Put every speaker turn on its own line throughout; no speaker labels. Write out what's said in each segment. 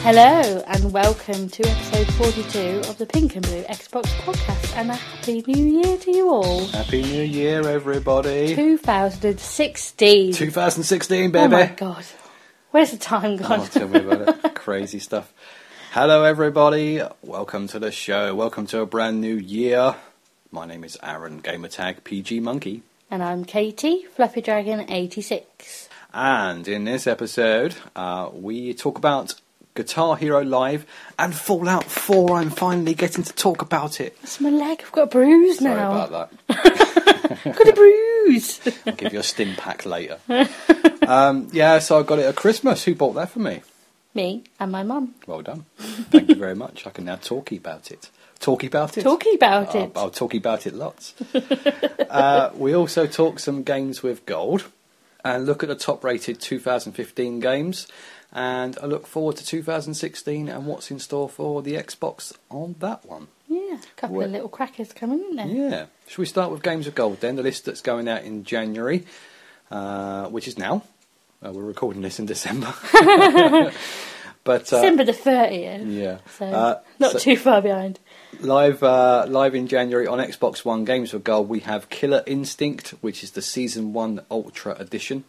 Hello and welcome to episode 42 of the Pink and Blue Xbox podcast, and a happy new year to you all.
Happy new year, everybody.
2016.
2016, baby.
Oh my god. Where's the time gone?
Oh, tell me about it. Crazy stuff. Hello, everybody. Welcome to the show. Welcome to a brand new year. My name is Aaron, gamertag PG Monkey.
And I'm Katie, Fluffy Dragon 86.
And in this episode, we talk about Guitar Hero Live and Fallout 4. I'm finally getting to talk about it.
That's my leg. I've got a bruise now.
Sorry about that.
Got a bruise.
I'll give you a stim pack later. So I got it at Christmas. Who bought that for me?
Me and my mum.
Well done. Thank you very much. I can now talk about it. Talk about it?
Talkie about it.
I'll talk about it lots. We also talk some games with gold and look at the top rated 2015 games. And I look forward to 2016 and what's in store for the Xbox on that one.
Yeah, a couple of little crackers coming in there.
Yeah. Should we start with Games of Gold then? The list that's going out in January, which is now. We're recording this in December. But
December the 30th.
Yeah.
So not too far behind.
Live in January on Xbox One, Games of Gold, we have Killer Instinct, which is the Season 1 Ultra Edition.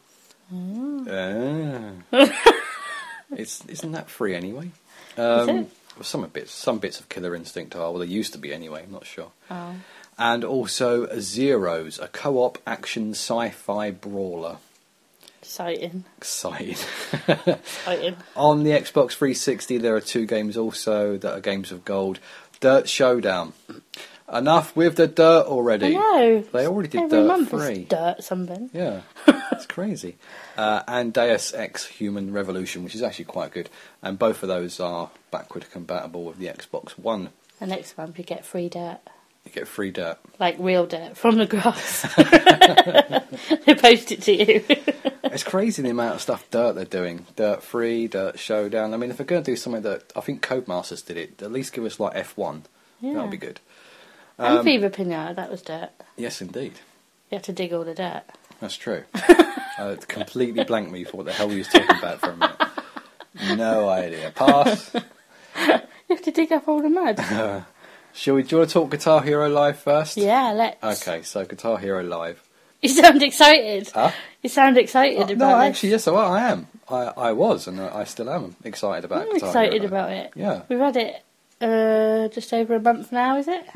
Isn't that free anyway?
Is it?
Some bits of Killer Instinct are. Well, they used to be anyway. I'm not sure.
Oh.
And also Zeros, a co-op action sci-fi brawler.
Exciting.
Exciting.
On
the Xbox 360, there are two games also that are Games of Gold. Dirt Showdown. Enough with the dirt already.
I know.
They already did
Every
Dirt
month
3.
is dirt something.
Yeah, it's crazy. And Deus Ex Human Revolution, which is actually quite good. And both of those are backward compatible with the Xbox One.
And next month you get free dirt.
You get free dirt.
Like real dirt from the grass. They post it to you.
It's crazy the amount of stuff dirt they're doing. Dirt Free, Dirt Showdown. I mean, if they're going to do something that... I think Codemasters did it. At least give us like F1.
Yeah.
That would be good.
And Fever Pinata, that was dirt.
Yes, indeed.
You have to dig all the dirt.
That's true. It completely blanked me for what the hell he was talking about for a minute. No idea. Pass.
You have to dig up all the mud.
Do you want to talk Guitar Hero Live first?
Yeah, let's.
Okay, so Guitar Hero Live.
You sound excited.
Huh?
You sound excited about
No,
this.
actually, yes, I am. I was, and I still am excited about
I'm
Guitar
excited
Hero
about
Live.
it.
Yeah.
We've had it just over a month now, is it?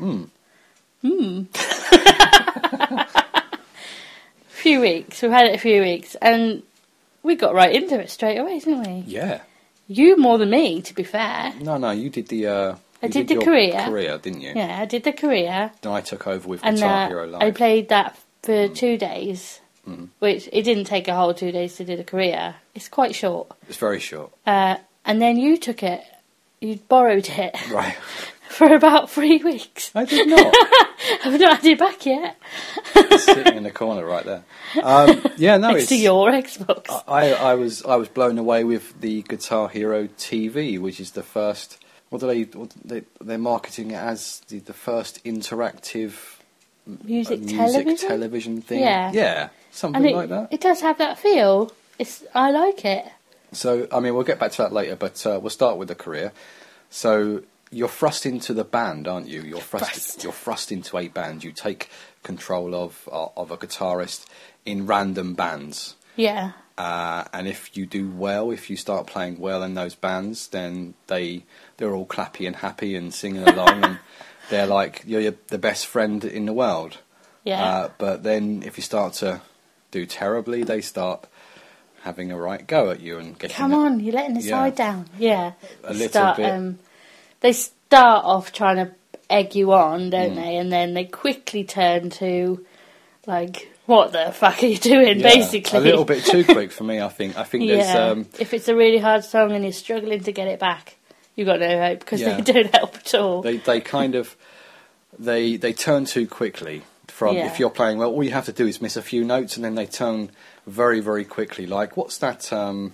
Few weeks. We've had it a few weeks, and we got right into it straight away, didn't we?
Yeah.
You more than me, to be fair.
No, you did the...
I did the
your
career,
didn't you?
Yeah, I did the career.
Then I took over with
And
Guitar Hero Live.
I played that for 2 days, which it didn't take a whole 2 days to do the career. It's quite short.
It's very short.
And then you took it. You borrowed it.
Right.
For about 3 weeks.
I did not.
I've not had it back yet.
It's sitting in the corner right there.
Next to your Xbox.
I was blown away with the Guitar Hero TV, which is the first. They're marketing it as the first interactive
music
television thing.
Yeah,
something like that.
It does have that feel. I like it.
So I mean, we'll get back to that later, but we'll start with the career. So you're thrust into the band, aren't you? You're thrust into a band. You take control of a guitarist in random bands.
Yeah.
And if you do well, if you start playing well in those bands, then they're all clappy and happy and singing along, and they're like you're the best friend in the world.
Yeah.
But then if you start to do terribly, they start having a right go at you and getting.
Come on, you're letting the side down. Yeah.
A little bit.
They start off trying to egg you on, don't they? And then they quickly turn to, like, what the fuck are you doing, basically?
A little bit too quick for me, I think. There's...
if it's a really hard song and you're struggling to get it back, you've got no hope, because they don't help at all.
They kind of... They turn too quickly. If you're playing well, all you have to do is miss a few notes, and then they turn very, very quickly. Like, what's that...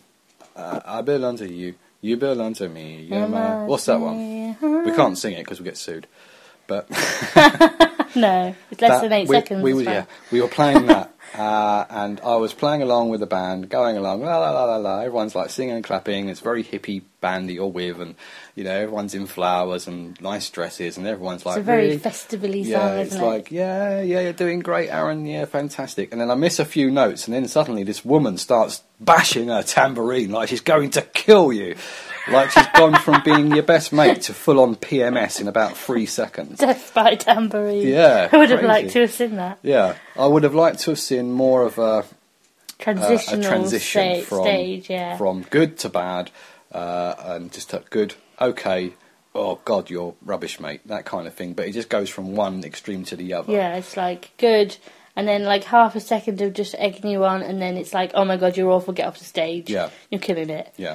I belong to you. You belong to me. What's that one? We can't sing it because we get sued. But
no, it's less than 8 seconds.
We were playing that, And I was playing along with the band, going along, la la la la la. Everyone's like singing and clapping. It's very hippie band that you're with, and everyone's in flowers and nice dresses, and everyone's like,
it's a very
really?
festively song,
Yeah,
isn't
it's
it?
like, yeah, you're doing great, Aaron. Yeah, fantastic. And then I miss a few notes, and then suddenly this woman starts bashing her tambourine like she's going to kill you. Like she's gone from being your best mate to full-on PMS in about 3 seconds.
Death by Tambourine.
Yeah,
I would have
crazy.
liked to have seen that.
Yeah, I would have liked to have seen more of a
Transition stage, yeah.
from good to bad, and just a good, okay, oh God, you're rubbish, mate, that kind of thing. But it just goes from one extreme to the other.
Yeah, it's like good, and then like half a second of just egging you on, and then it's like, oh my God, you're awful, get off the stage.
Yeah.
You're killing it.
Yeah.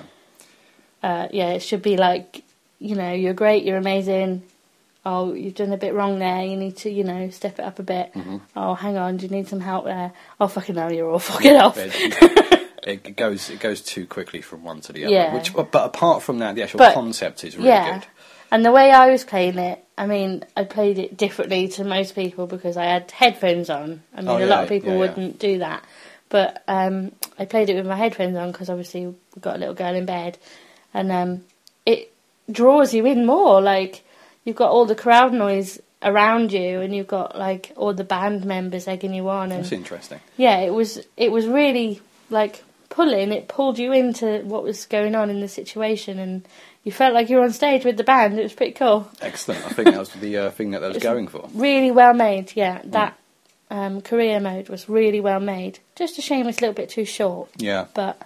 It should be like, you're great, you're amazing. Oh, you've done a bit wrong there. You need to, step it up a bit.
Mm-hmm.
Oh, hang on, do you need some help there? Oh, fucking hell, you're awful. Get off.
It goes too quickly from one to the other.
Yeah.
But apart from that, the actual concept is really good.
And the way I was playing it, I mean, I played it differently to most people because I had headphones on. I mean, a lot of people wouldn't do that. But I played it with my headphones on because obviously we've got a little girl in bed. And it draws you in more. Like, you've got all the crowd noise around you, and you've got like all the band members egging you on. And
that's interesting.
Yeah, it was really like pulling. It pulled you into what was going on in the situation, and you felt like you were on stage with the band. It was pretty cool.
Excellent. I think that was the thing that was going for.
Really well made. Yeah, that career mode was really well made. Just a shame it's a little bit too short.
Yeah,
but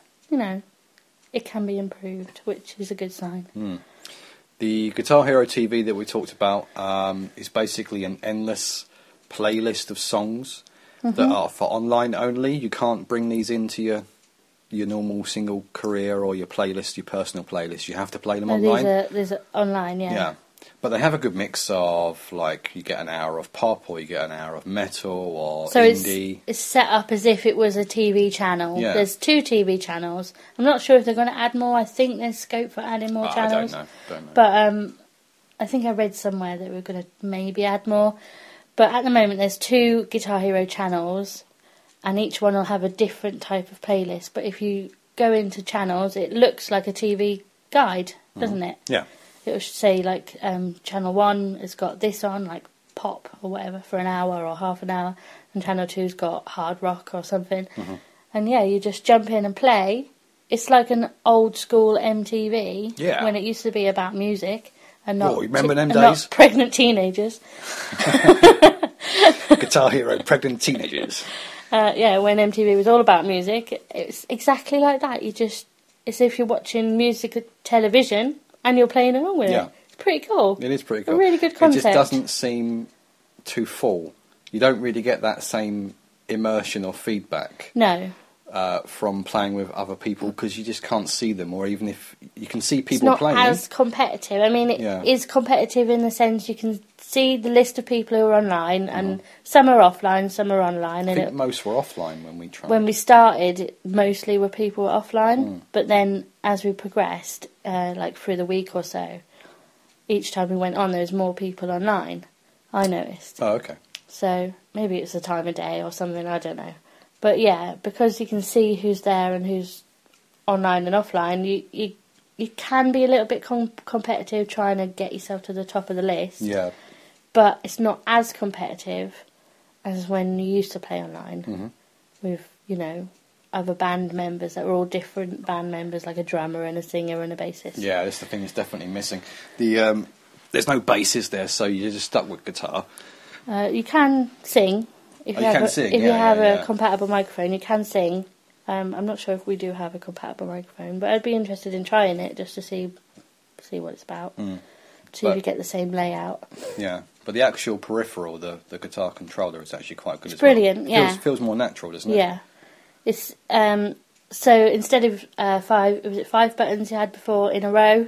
it can be improved, which is a good sign.
The Guitar Hero TV that we talked about is basically an endless playlist of songs that are for online only. You can't bring these into your normal single career or your playlist, your personal playlist. You have to play them online.
There's online, yeah.
Yeah. But they have a good mix of, like, you get an hour of pop or you get an hour of metal or indie.
So it's set up as if it was a TV channel.
Yeah.
There's 2 TV channels. I'm not sure if they're going to add more. I think there's scope for adding more channels.
I don't know.
But I think I read somewhere that we're going to maybe add more. But at the moment there's 2 Guitar Hero channels, and each one will have a different type of playlist. But if you go into channels, it looks like a TV guide, doesn't it?
Yeah.
It will say, like, Channel 1 has got this on, like, pop or whatever, for an hour or half an hour, and Channel 2's got hard rock or something. And, yeah, you just jump in and play. It's like an old-school MTV, when it used to be about music, and not,
remember them days?
Not pregnant teenagers.
Guitar Hero, pregnant teenagers.
When MTV was all about music, it's exactly like that. It's as if you're watching music television, and you're playing along with it. It's pretty cool.
It is pretty cool.
A really good concept.
It just doesn't seem too full. You don't really get that same immersion or feedback.
No.
From playing with other people, because you just can't see them, or even if you can see people playing.
It's not as competitive. I mean, it is competitive in the sense you can see the list of people who are online, and some are offline, some are online.
I think most were offline when we tried.
When we started, mostly were people were offline, but then as we progressed, like through the week or so, each time we went on, there was more people online. I noticed.
Oh, okay.
So maybe it's the time of day or something. I don't know. But yeah, because you can see who's there and who's online and offline, you can be a little bit competitive trying to get yourself to the top of the list.
Yeah.
But it's not as competitive as when you used to play online with, other band members that were all different band members, like a drummer and a singer and a bassist.
Yeah, that's the thing that's definitely missing. There's no bass, there, so you're just stuck with guitar.
You can sing. If you have a compatible microphone, you can sing. I'm not sure if we do have a compatible microphone, but I'd be interested in trying it just to see what it's about. See if you get the same layout.
Yeah, but the actual peripheral, the guitar controller, is actually quite good.
It's brilliant. Yeah,
feels more natural, doesn't it?
Yeah, it's so instead of 5 buttons you had before in a row,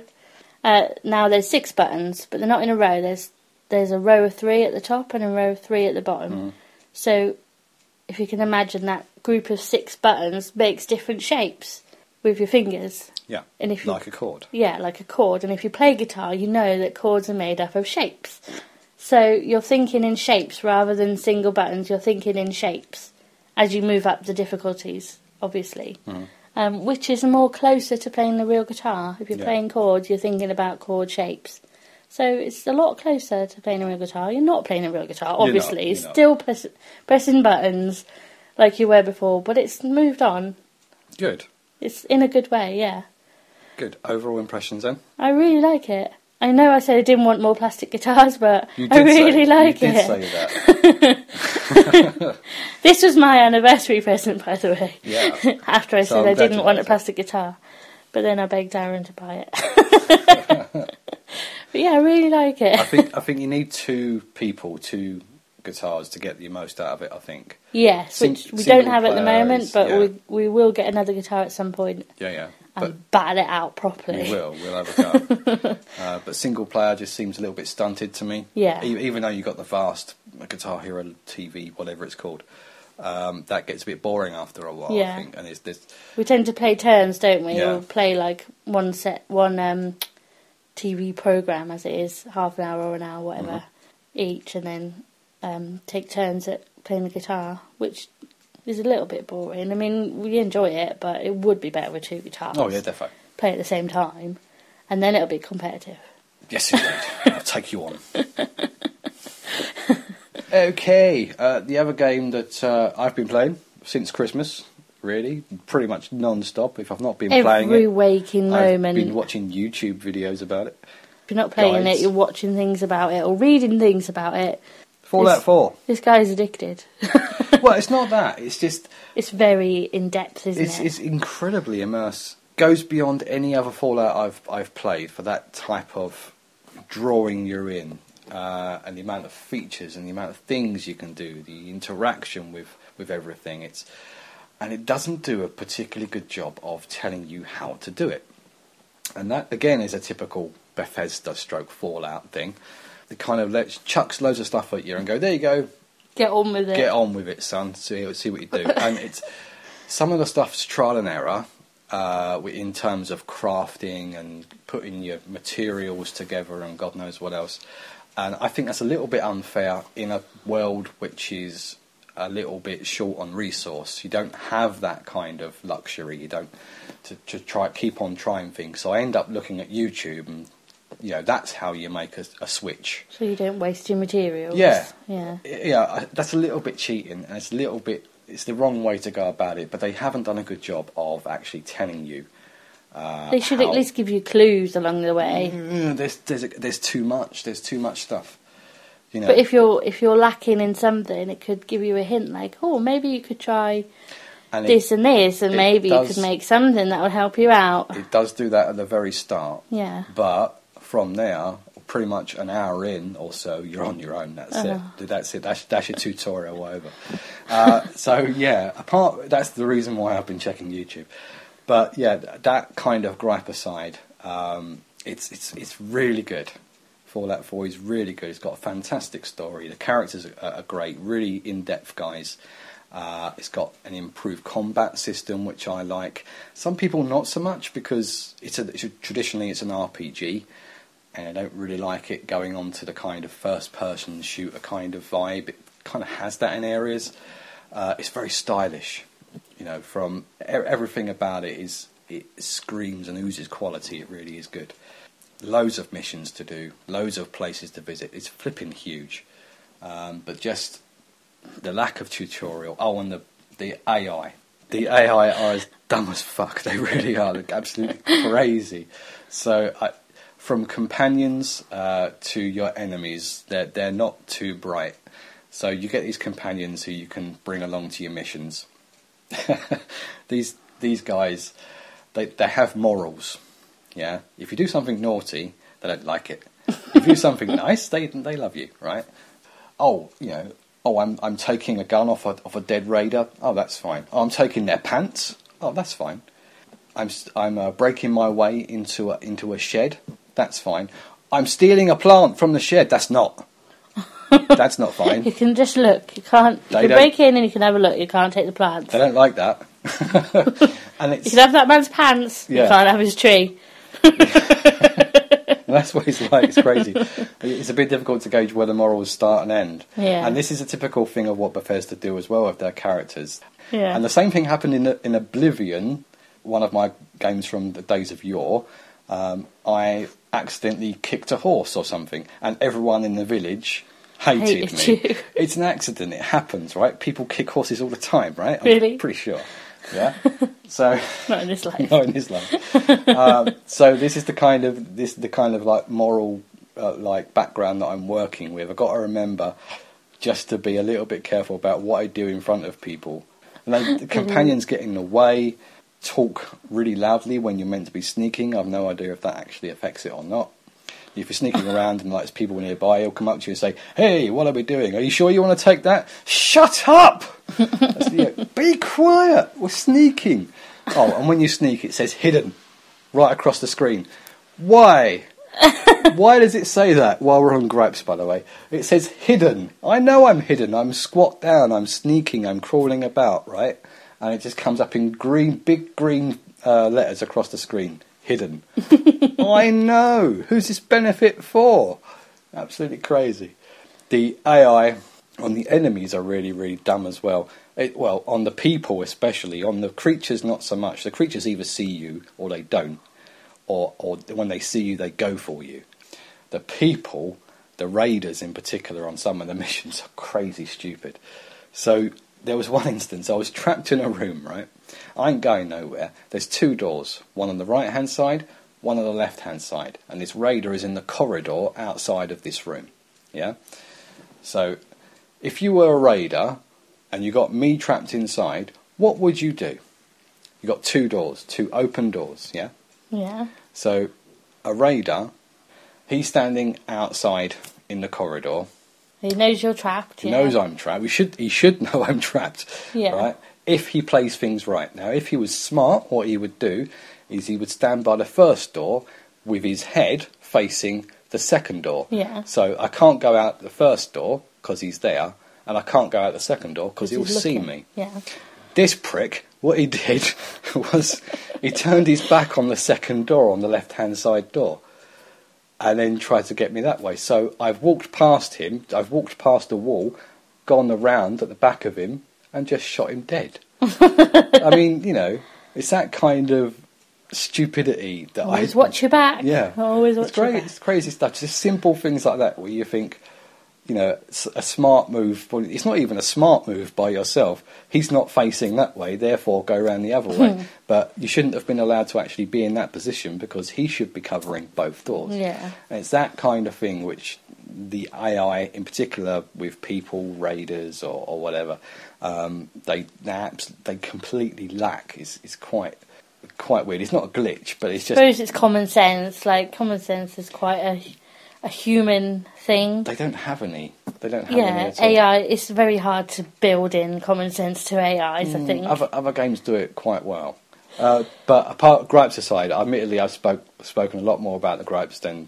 now there's 6 buttons, but they're not in a row. There's a row of 3 at the top and a row of 3 at the bottom. So, if you can imagine that group of 6 buttons makes different shapes with your fingers.
Yeah,
and if
like a chord.
Yeah, like a chord. And if you play guitar, you know that chords are made up of shapes. So, you're thinking in shapes rather than single buttons, you're thinking in shapes. as you move up the difficulties, obviously. Which is more closer to playing the real guitar. If you're playing chords, you're thinking about chord shapes. So it's a lot closer to playing a real guitar. You're not playing a real guitar, obviously. You're still pressing buttons like you were before, but it's moved on.
Good.
It's in a good way, yeah.
Good. Overall impressions then?
I really like it. I know I said I didn't want more plastic guitars, but I really like it.
You did say that.
This was my anniversary present, by the way.
Yeah.
After I said I didn't want a plastic guitar. But then I begged Aaron to buy it. But yeah, I really like it.
I think you need two guitars to get the most out of it, I think.
Yes, which we don't have at the moment, but we will get another guitar at some point.
Yeah.
And battle it out properly.
We'll have a go. But single player just seems a little bit stunted to me.
Yeah.
Even though you've got the vast Guitar Hero TV, whatever it's called, that gets a bit boring after a while, I think. And
we tend to play turns, don't we?
Yeah.
We'll play like one TV programme as it is, half an hour or an hour, whatever, each, and then take turns at playing the guitar, which is a little bit boring. I mean, we enjoy it, but it would be better with two guitars.
Oh, yeah, definitely.
Play at the same time, and then it'll be competitive.
Yes, indeed. I'll take you on. Okay, the other game that I've been playing since Christmas, really, pretty much non-stop. If I've not been playing it,
every waking moment.
I've been watching YouTube videos about it.
If you're not playing it, you're watching things about it or reading things about it.
Fallout 4.
This guy's addicted.
Well, it's not that. It's just...
It's very in-depth, isn't it?
It's incredibly immersive. Goes beyond any other Fallout I've played for that type of drawing you in. And the amount of features and the amount of things you can do, the interaction with everything. And it doesn't do a particularly good job of telling you how to do it. And that, again, is a typical Bethesda stroke Fallout thing. It kind of chucks loads of stuff at you and go, there you go.
Get on with it.
Get on with it, son. See what you do. And some of the stuff's trial and error in terms of crafting and putting your materials together and God knows what else. And I think that's a little bit unfair in a world which is a little bit short on resource. You don't have that kind of luxury. You don't to keep on trying things. So I end up looking at YouTube, and that's how you make a switch.
So you don't waste your materials.
Yeah. That's a little bit cheating, and it's the wrong way to go about it. But they haven't done a good job of actually telling you.
They should at least give you clues along the way.
There's too much. There's too much stuff.
But if you're lacking in something, it could give you a hint, like, oh, maybe you could try this and this, and maybe you could make something that would help you out.
It does do that at the very start.
Yeah.
But from there, pretty much an hour in or so, you're on your own. That's it. That's it. That's your tutorial over. That's the reason why I've been checking YouTube. But yeah, that kind of gripe aside, it's really good. Fallout 4 is really good. It's got a fantastic story. The characters are great, really in-depth guys. It's got an improved combat system, which I like. Some people not so much, because traditionally it's an RPG, and I don't really like it going on to the kind of first-person shooter kind of vibe. It kind of has that in areas. It's very stylish. From everything about it screams and oozes quality. It really is good. Loads of missions to do, loads of places to visit. It's flipping huge. But just the lack of tutorial. Oh, and the AI. The AI are as dumb as fuck. They really are. They're absolutely crazy. So from companions to your enemies, they're not too bright. So you get these companions who you can bring along to your missions. These guys, they have morals. Yeah, if you do something naughty, they don't like it. If you do something nice, they love you, right? I'm taking a gun off a dead raider. Oh, that's fine. Oh, I'm taking their pants. Oh, that's fine. I'm breaking my way into a shed. That's fine. I'm stealing a plant from the shed. That's not. That's not fine.
You can just look. You can't. You can break in and you can have a look. You can't take the plants.
They don't like that. And
you can have that man's pants. Yeah. You can't have his tree.
that's what it's like. It's crazy. It's a bit difficult to gauge where the morals start and end.
Yeah.
And this is a typical thing of what Bethesda do as well with their characters.
Yeah.
And the same thing happened in Oblivion, one of my games from the days of yore. I accidentally kicked a horse or something, and everyone in the village hated me.
You.
It's an accident. It happens, right? People kick horses all the time, right?
Really?
I'm pretty sure. Yeah. So
not in this life.
not in this life. So this is the kind of like moral like background that I'm working with. I've got to remember just to be a little bit careful about what I do in front of people. And the companions get in the way, talk really loudly when you're meant to be sneaking. I've no idea if that actually affects it or not. If you're sneaking around and like there's people nearby, he'll come up to you and say, "Hey, what are we doing? Are you sure you want to take that?" Shut up! Be quiet. We're sneaking. Oh, and when you sneak, it says hidden right across the screen. Why? Why does it say that? While we're on gripes, by the way, it says hidden. I know I'm hidden. I'm squat down. I'm sneaking. I'm crawling about, right? And it just comes up in green, big green letters across the screen. Hidden. I know. Who's this benefit for? Absolutely crazy. The AI on the enemies are really, really dumb as well. Well, on the people especially. On the creatures, not so much. The creatures either see you or they don't. Or when they see you, they go for you. The people, the raiders in particular on some of the missions, are crazy stupid. So there was one instance, I was trapped in a room, right? I ain't going nowhere. There's two doors, one on the right-hand side, one on the left-hand side. And this raider is in the corridor outside of this room. Yeah? So, if you were a raider and you got me trapped inside, what would you do? You got two doors, two open doors, yeah?
Yeah.
So, a raider, he's standing outside in the corridor.
He knows you're trapped.
He knows I'm trapped. He should know I'm trapped.
Yeah.
Right? If he plays things right. Now, if he was smart, what he would do is he would stand by the first door with his head facing the second door.
Yeah.
So I can't go out the first door because he's there, and I can't go out the second door because he'll see me.
Yeah.
This prick, what he did was he turned his back on the second door, on the left-hand side door, and then tried to get me that way. So I've walked past him, I've walked past the wall, gone around at the back of him, and just shot him dead. I mean, you know, it's that kind of stupidity that
always watch your back.
Yeah.
Always watch your back.
It's crazy stuff. Just simple things like that where you think, you know, a smart move. It's not even a smart move by yourself. He's not facing that way, therefore go around the other way. But you shouldn't have been allowed to actually be in that position because he should be covering both doors.
Yeah.
And it's that kind of thing which the AI, in particular with people, raiders or whatever, they completely lack. It's quite weird. It's not a glitch, but it's just...
I suppose it's common sense. Like, common sense is quite a human thing.
They don't have any. They don't have any at all.
AI, it's very hard to build in common sense to AIs, I think.
Other games do it quite well. But gripes aside, admittedly I've spoken a lot more about the gripes than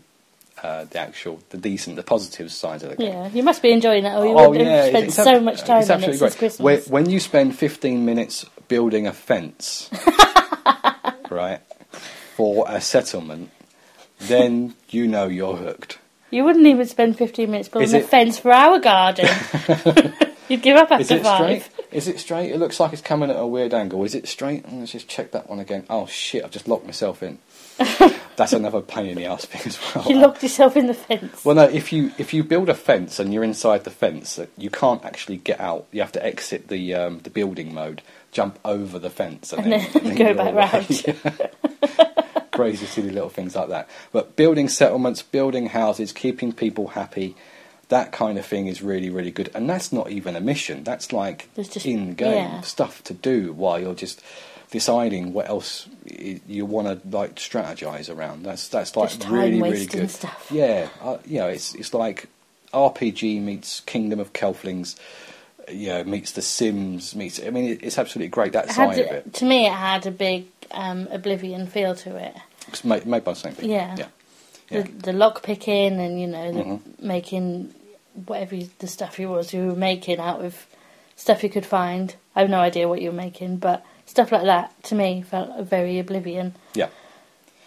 the positive sides of the game.
Yeah, you must be enjoying it, or you would have spent so much time on it since Christmas.
When you spend 15 minutes building a fence, right, for a settlement, then you know you're hooked.
You wouldn't even spend 15 minutes building a fence for our garden. You'd give up after 5.
Is it straight? It looks like it's coming at a weird angle. Is it straight? Let's just check that one again. Oh shit, I've just locked myself in. That's another pain in the arse thing as well.
You locked yourself in the fence.
Well, no, if you build a fence and you're inside the fence, you can't actually get out. You have to exit the building mode, jump over the fence, and then
go back round.
Yeah. Crazy, silly little things like that. But building settlements, building houses, keeping people happy, that kind of thing is really, really good. And that's not even a mission. That's like in-game stuff to do while you're just deciding what else you want to like strategize around. That's like really, really good
stuff.
Yeah, it's like RPG meets Kingdom of Kelflings. Meets The Sims. It's absolutely great. That side of it.
To me, it had a big Oblivion feel to it.
It's made by the same people.
Yeah. The lock picking and the making whatever the stuff you were making out of stuff you could find. I have no idea what you were making, but stuff like that to me felt very Oblivion.
Yeah.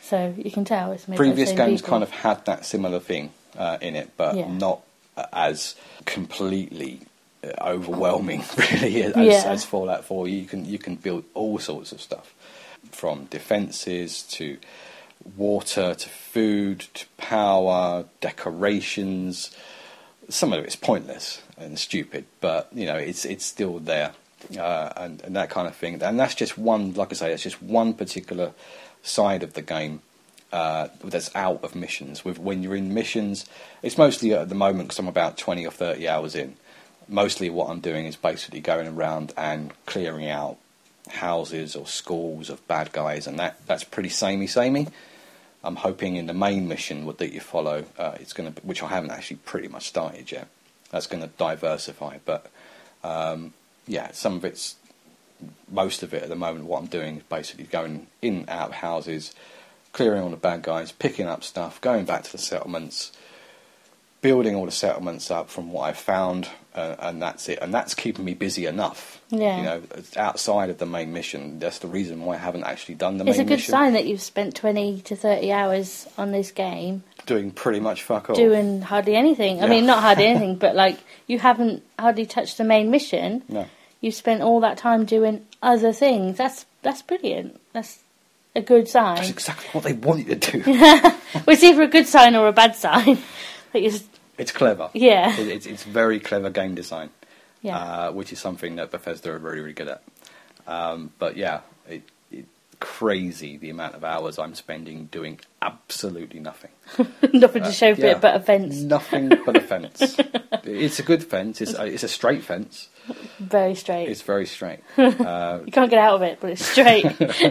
So you can tell it's made
previous
by the same
games
people.
kind of had that similar thing in it, but not as completely overwhelming, really, as Fallout 4. You can build all sorts of stuff, from defences to water to food to power, decorations. Some of it's pointless and stupid, but it's still there, and that kind of thing. And that's just one, like I say, that's just one particular side of the game that's out of missions. When you're in missions, it's mostly at the moment, because I'm about 20 or 30 hours in. Mostly what I'm doing is basically going around and clearing out houses or schools of bad guys, and that's pretty samey. I'm hoping in the main mission that you follow, it's going to, which I haven't actually pretty much started yet. That's going to diversify, but most of it at the moment. What I'm doing is basically going in and out of houses, clearing all the bad guys, picking up stuff, going back to the settlements, building all the settlements up from what I've found, and that's it. And that's keeping me busy enough.
Yeah.
Outside of the main mission. That's the reason why I haven't actually done the main mission.
It's a good sign that you've spent 20 to 30 hours on this game.
Doing pretty much fuck all.
Doing hardly anything. I mean, not hardly anything, but like, you haven't hardly touched the main mission.
No.
You've spent all that time doing other things. That's brilliant. That's a good sign.
That's exactly what they want you to do.
Well, it's either a good sign or a bad sign.
It's clever.
Yeah.
It's very clever game design.
Yeah.
Which is something that Bethesda are really, really good at. But yeah, it's crazy the amount of hours I'm spending doing absolutely nothing.
Nothing to show for it but a fence.
Nothing but a fence. It's a good fence. It's a straight fence.
Very straight.
It's very straight.
You can't get out of it, but it's straight.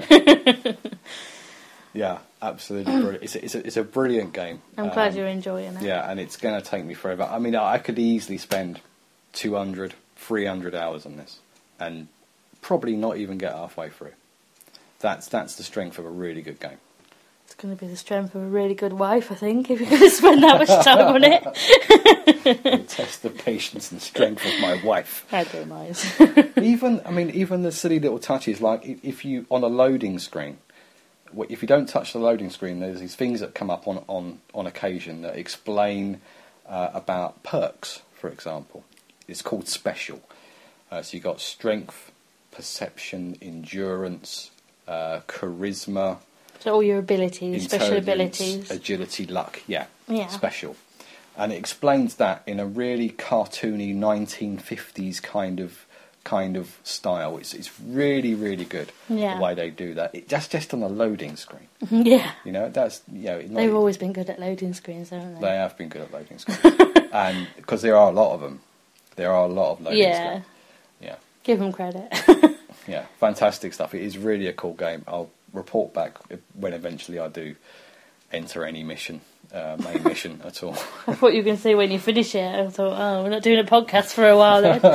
Yeah, absolutely brilliant. It's a brilliant game.
I'm glad you're enjoying it.
Yeah, and it's going to take me forever. I mean, I could easily spend 200, 300 hours on this, and probably not even get halfway through. That's the strength of a really good game.
It's going to be the strength of a really good wife, I think, if you're going to spend that much time on it.
Test the patience and strength of my wife.
I don't mind.
even the silly little touches, like if you on a loading screen. If you don't touch the loading screen, there's these things that come up on occasion that explain about perks, for example. It's called special. So you've got strength, perception, endurance, charisma.
So all your abilities, special abilities.
Agility, luck, yeah. Special. And it explains that in a really cartoony 1950s kind of style. It's really, really good the way they do that. That's just on a loading screen.
Yeah.
They've
always been good at loading screens, haven't they?
They have been good at loading screens. And because there are a lot of them. There are a lot of loading screens. Yeah.
Give them credit.
Yeah, fantastic stuff. It is really a cool game. I'll report back when eventually I do enter any mission, main mission at all.
I thought you were going to say when you finish it. I thought, we're not doing a podcast for a while then.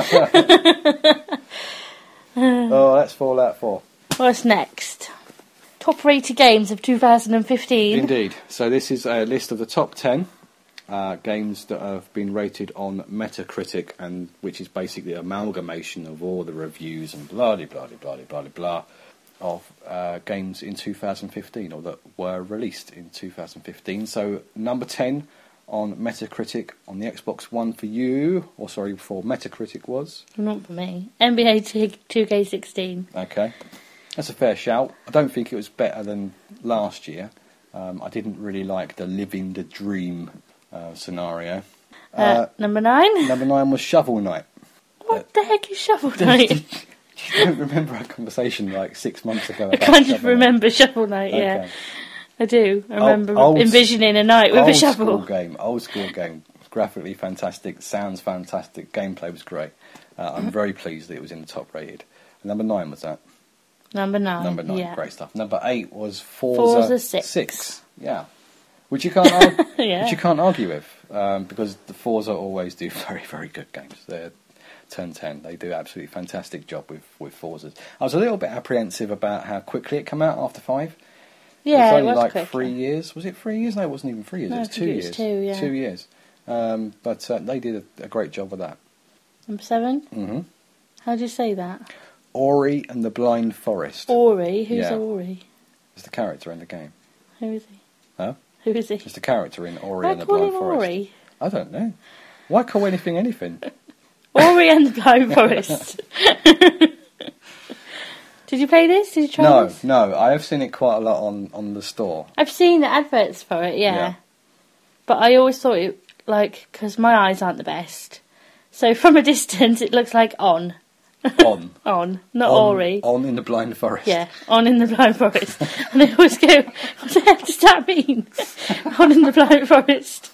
Oh, that's Fallout 4.
What's next? Top rated games of 2015.
Indeed. So this is a list of the top 10 games that have been rated on Metacritic, and which is basically an amalgamation of all the reviews and blah blah blah blah blah blah of games in 2015, or that were released in 2015. So number 10 on Metacritic on the Xbox One for Metacritic was?
Not for me. NBA 2K16.
Okay. That's a fair shout. I don't think it was better than last year. I didn't really like the living the dream scenario.
Number 9?
Number 9 was Shovel Knight.
What the heck is Shovel Knight?
You don't remember our conversation like 6 months ago?
I kind of remember Shovel Knight, yeah.
Okay.
I do. I remember envisioning a night with a shovel.
Old school game. Graphically fantastic, sounds fantastic, gameplay was great. I'm very pleased that it was in the top rated. Number 9 was that?
Number 9, yeah.
Great stuff. Number 8 was Forza
6.
Yeah. Which you can't argue,
yeah.
which you can't argue with, because the Forza always do very, very good games. They're turn 10. They do an absolutely fantastic job with Forzas. I was a little bit apprehensive about how quickly it came out after 5.
Yeah,
it was only
quicker.
3 years. Was it 3 years? No, it wasn't even 3 years.
No,
it was 2 years.
2 years.
2 years. But they did a great job with that.
Number 7?
Mm-hmm.
How do you say that?
Ori and the Blind Forest.
Ori? Who's Ori?
It's the character in the game.
Who is he?
Huh?
Who is he?
Just a character in Ori
Why
and the
call
Blind
him
Forest.
Ori?
I don't know. Why call anything anything?
Ori and the Blind Forest. Did you play this? Did you try this?
No. I have seen it quite a lot on the store.
I've seen the adverts for it, yeah. But I always thought it, like, because my eyes aren't the best. So from a distance, it looks like On. On, not Ori.
On in the Blind Forest.
Yeah, On in the Blind Forest. And I always go, what the heck does that mean? On in the Blind Forest.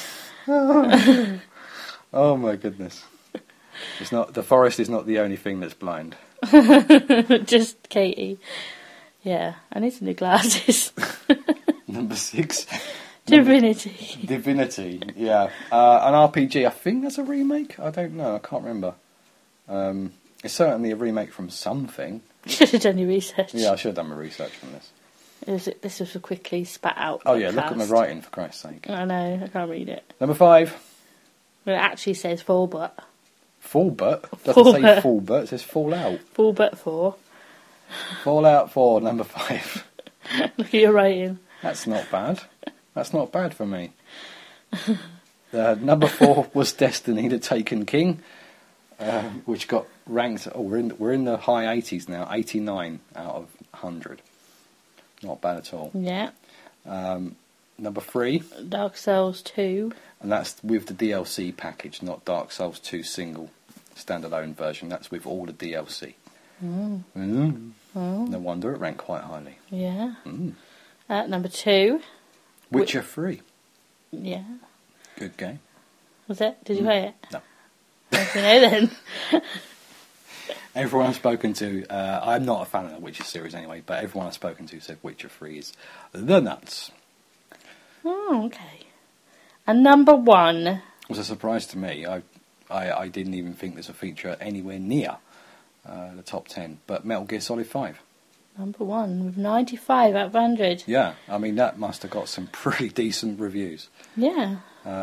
Oh my goodness. It's not. The forest is not the only thing that's blind.
Just Katie. Yeah, I need some new glasses.
Number 6.
Divinity,
yeah. An RPG, I think that's a remake? I don't know, I can't remember. It's certainly a remake from something.
Should have done your research.
Yeah, I should have done my research on this.
This was a quickly spat out.
Oh yeah, look at my writing, for Christ's sake.
I know, I can't read it.
Number 5.
Well, it actually says Fallbutt.
Fallbutt? Doesn't say Fallbutt, it says Fallout.
Fallbutt 4.
Fallout 4, number 5.
Look at your writing.
That's not bad. That's not bad for me. Number 4 was Destiny: The Taken King, which got ranked. Oh, we're in the high 80s now, 89 out of 100. Not bad at all.
Yeah.
Number 3,
Dark Souls 2,
and that's with the DLC package, not Dark Souls 2 single standalone version. That's with all the DLC. No wonder it ranked quite highly.
Yeah. Number 2,
Witcher 3.
Yeah.
Good game.
Was it? Did you play it?
No.
You know then.
Everyone I've spoken to, I'm not a fan of the Witcher series anyway, but everyone I've spoken to said Witcher 3 is the nuts.
Oh, okay. And number 1.
It was a surprise to me. I didn't even think there's a feature anywhere near the top 10, but Metal Gear Solid 5.
Number 1 with 95 out of 100.
Yeah, I mean, that must have got some pretty decent reviews.
Yeah.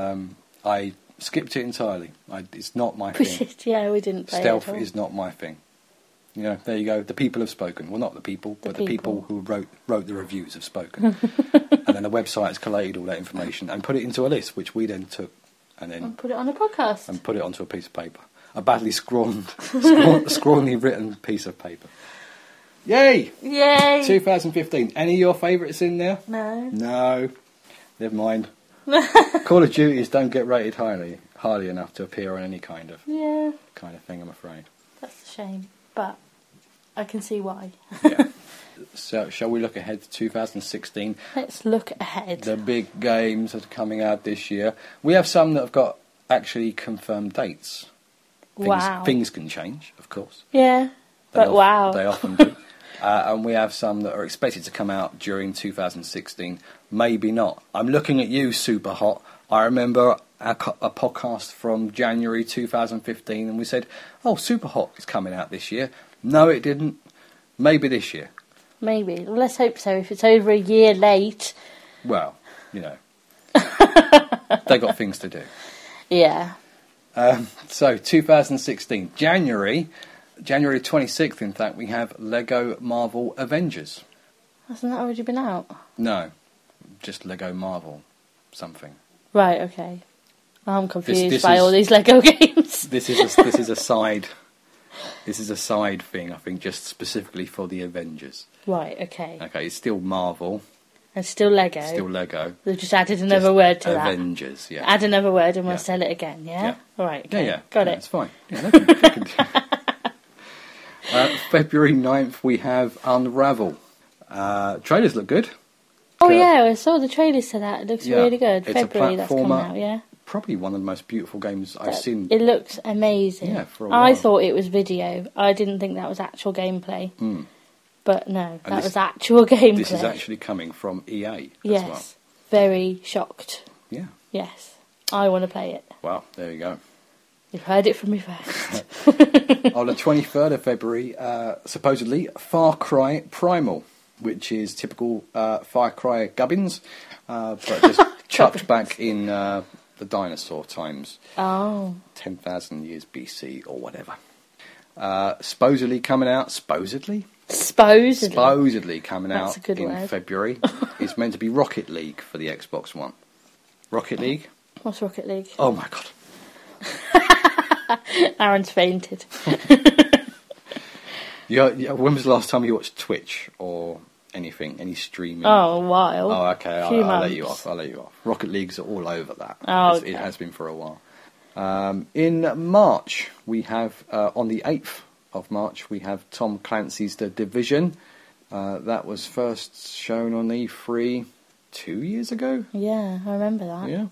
I skipped it entirely. It's not my thing.
Yeah, we didn't play
Stealth
it at all.
is not my thing. You know, there you go. The people have spoken. Well, not the people, but the people who wrote the reviews have spoken. And then the website has collated all that information and put it into a list, which we then took and
put it on a podcast.
And put it onto a piece of paper. A badly scrawlily written piece of paper. Yay!
Yay!
2015. Any of your favourites in there?
No.
No. Never mind. Call of Duties don't get rated highly enough to appear on any kind of thing, I'm afraid.
That's a shame, but I can see why.
Yeah. So, shall we look ahead to 2016?
Let's look ahead.
The big games that are coming out this year. We have some that have got actually confirmed dates. Things can change, of course.
Yeah, They
often do. And we have some that are expected to come out during 2016. Maybe not. I'm looking at you, Super Hot. I remember a podcast from January 2015, and we said, oh, Super Hot is coming out this year. No, it didn't. Maybe this year.
Maybe. Well, let's hope so. If it's over a year late.
Well, you know. They got things to do.
Yeah.
So, 2016. January 26th, in fact, we have Lego Marvel Avengers.
Hasn't that already been out?
No. Just Lego Marvel something.
Right, okay. I'm confused by all these Lego games.
This is a side thing, I think, just specifically for the Avengers.
Right, okay.
Okay, it's still Marvel.
And still Lego.
Still Lego.
They've just added another word to
Avengers,
that.
yeah.
Add another word and we'll sell it again, yeah?
Yeah.
All right, okay.
Yeah.
Got it.
It's fine. Yeah, they can do it. February 9th, we have Unravel. Trailers look good.
Oh, yeah, I saw the trailers to that. It looks really good.
It's
February,
a
that's coming
platformer.
out, yeah?
Probably one of the most beautiful games I've seen.
It looks amazing.
Yeah, for a while.
I thought it was video. I didn't think that was actual gameplay.
Mm.
But no, that was actual gameplay.
This is actually coming from EA
as
well.
Very shocked.
Yeah.
Yes. I want to play it.
Well, there you go.
You've heard it from me first.
On the 23rd of February, supposedly, Far Cry Primal, which is typical Far Cry gubbins, but just chucked back in the dinosaur times.
Oh.
10,000 years BC or whatever. Supposedly coming out, Supposedly coming
That's
out
a good
in
word.
February is is meant to be Rocket League for the Xbox One. Rocket League?
What's Rocket League?
Oh my god.
Aaron's fainted.
When was the last time you watched Twitch or anything, any streaming?
Oh, a while.
Oh, okay. I'll let you off. Rocket League's all over that.
Oh, okay.
It has been for a while. In March, we have, on the 8th of March, we have Tom Clancy's The Division. That was first shown on E3 2 years ago?
Yeah, I remember that.
Yeah?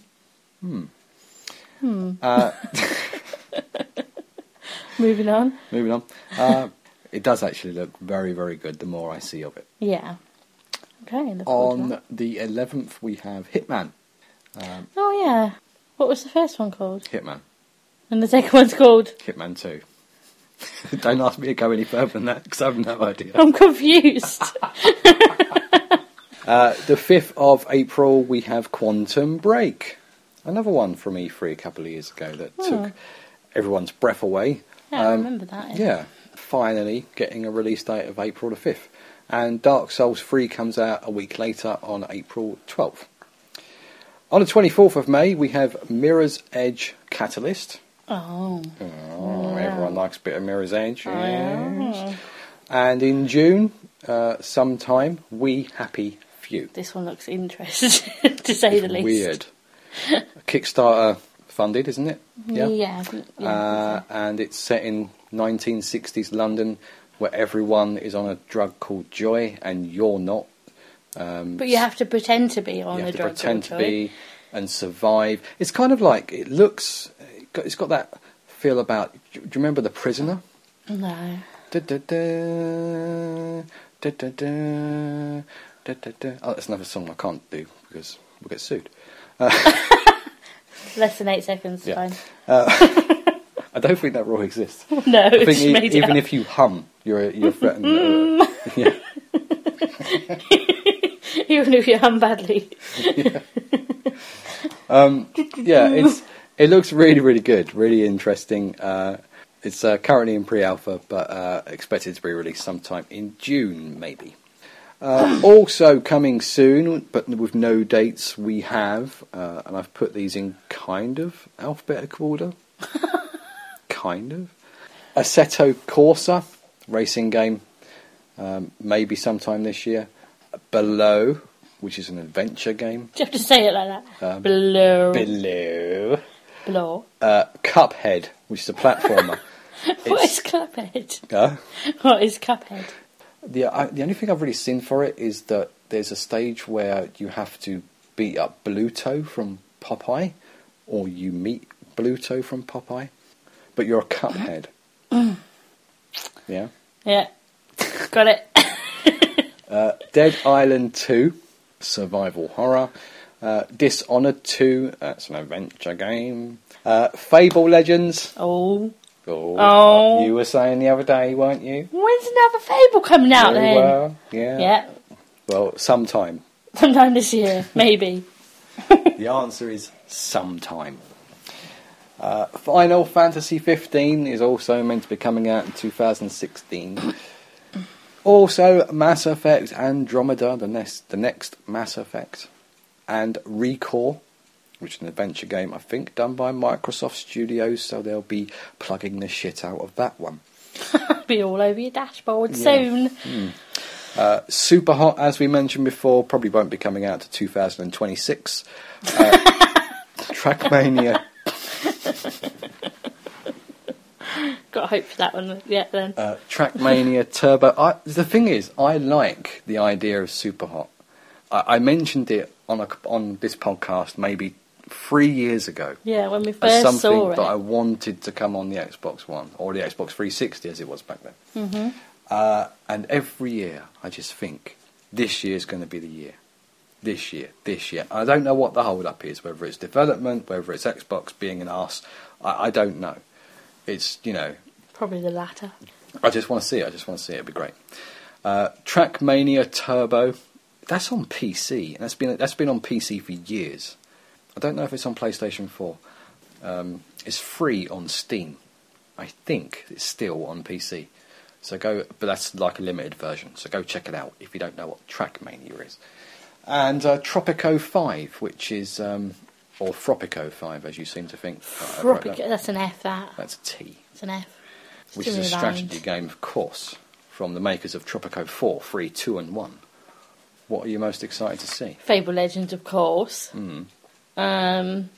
Moving on.
It does actually look very, very good the more I see of it.
Yeah. Okay,
on the 11th, we have Hitman.
Oh, yeah. What was the first one called?
Hitman.
And the second one's called?
Hitman 2. Don't ask me to go any further than that, because I have no idea.
I'm confused.
The 5th of April, we have Quantum Break. Another one from E3 a couple of years ago that took everyone's breath away.
Yeah, I remember that.
Yeah, finally getting a release date of April the 5th. And Dark Souls 3 comes out a week later on April 12th. On the 24th of May, we have Mirror's Edge Catalyst.
Oh,
everyone likes a bit of Mirror's Edge.
Oh, yeah.
And in June, sometime, We Happy Few.
This one looks interesting, to say the least.
Weird. Kickstarter funded, isn't it?
Yeah.
And it's set in 1960s London, where everyone is on a drug called Joy, and you're not.
But you have to pretend to be on a drug called Joy. You have to pretend to be
and survive. It's kind of like, it's got that feel about, do you remember The Prisoner?
No.
Oh, that's another song I can't do because we'll get sued.
Less than 8 seconds, fine.
I don't think that rule exists.
No,
I think
even
if you hum, you're threatened. Yeah.
Even if you hum badly.
It looks really, really good, really interesting. It's currently in pre-alpha, but expected to be released sometime in June, maybe. Also coming soon, but with no dates, we have, and I've put these in kind of alphabetical order. Kind of. Assetto Corsa racing game, maybe sometime this year. Below, which is an adventure game.
Do you have to say it like that? Below.
Cuphead, which is a platformer.
What is Cuphead? What is Cuphead?
The only thing I've really seen for it is that there's a stage where you have to beat up Bluto from Popeye, or you meet Bluto from Popeye, but you're a Cuphead. Yeah?
Yeah. Got it.
Dead Island 2, survival horror. Dishonored 2, that's an adventure game. Fable Legends.
Oh.
You were saying the other day, weren't you?
When's another Fable coming out then?
Well, yeah.
Yeah.
Well, sometime.
Sometime this year, maybe.
The answer is sometime. Final Fantasy 15 is also meant to be coming out in 2016. Also, Mass Effect Andromeda, the next Mass Effect. And Recore, which is an adventure game, I think, done by Microsoft Studios, so they'll be plugging the shit out of that one.
Be all over your dashboard soon.
Super Hot, as we mentioned before, probably won't be coming out to 2026. Trackmania.
Got hope for that one yet then.
Trackmania Turbo. The thing is, I like the idea of Super Hot. I mentioned it on this podcast maybe 3 years ago.
Yeah, when we first
as
saw
something
it.
that I wanted to come on the Xbox One, or the Xbox 360 as it was back then.
Mm-hmm.
And every year I just think, this year's going to be the year. This year. I don't know what the hold-up is, whether it's development, whether it's Xbox being an arse. I don't know. It's,
Probably the latter.
I just want to see it. It'd be great. Trackmania Turbo. That's on PC. And that's been on PC for years. I don't know if it's on PlayStation 4. It's free on Steam. I think it's still on PC. But that's like a limited version. So go check it out if you don't know what Trackmania is. And Tropico 5, which is, or Fropico 5, as you seem to think.
Fropico, that's an F, that.
That's a T.
It's an F.
Which is a strategy game, of course, from the makers of Tropico 4, 3, 2 and 1. What are you most excited to see?
Fable Legends, of course. Cuphead.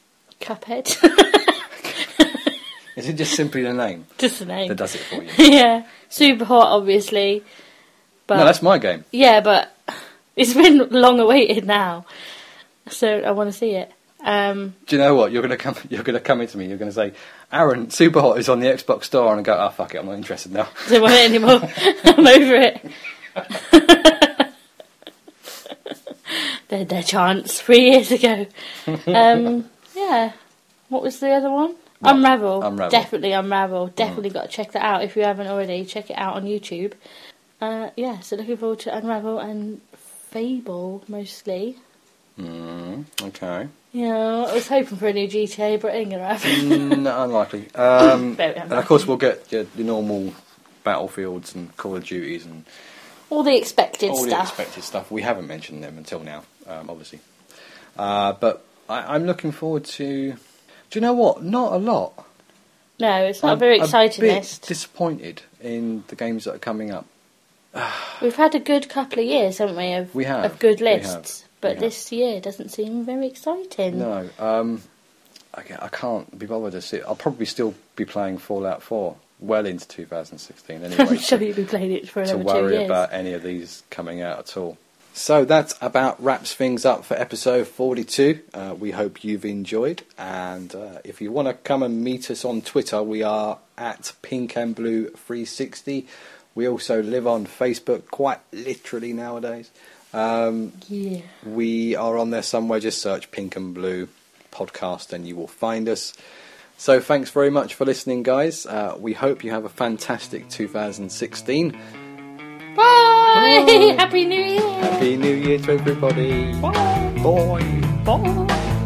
Is it just simply the name?
Just the name.
That does it for you?
Yeah. Super Hot, obviously. But
no, that's my game.
Yeah, but it's been long awaited now. So I want to see it.
Do you know what? You're going to come into me, you're going to say, Aaron, Super Hot is on the Xbox store, and I go, oh, fuck it, I'm not interested now.
Don't want it anymore. I'm over it. They had their chance 3 years ago. Yeah. What was the other one? What? Unravel. Definitely Unravel. Definitely got to check that out if you haven't already. Check it out on YouTube. Yeah, so looking forward to Unravel and Fable, mostly.
Okay.
Yeah, I was hoping for a new GTA, but it ain't going to happen.
No, unlikely. And of course we'll get the normal Battlefields and Call of Duties and...
all the expected stuff.
All the expected stuff. We haven't mentioned them until now, obviously. But I'm looking forward to... Do you know what? Not a lot.
No, it's not a very exciting list.
I'm a bit disappointed in the games that are coming up.
We've had a good couple of years, haven't we, of good lists. But this year doesn't seem very exciting.
No. I can't be bothered to see. I'll probably still be playing Fallout 4 well into 2016 anyway.
I'm sure you'll be playing it for another 2 years.
To worry about any of these coming out at all. So that about wraps things up for episode 42. We hope you've enjoyed. And if you want to come and meet us on Twitter, we are at pinkandblue360. We also live on Facebook, quite literally nowadays.
Yeah.
We are on there somewhere. Just search Pink and Blue Podcast and you will find us. So thanks very much for listening, guys. We hope you have a fantastic 2016.
Bye! Bye! Happy New Year!
Happy New Year to everybody.
Bye!
Bye!
Bye!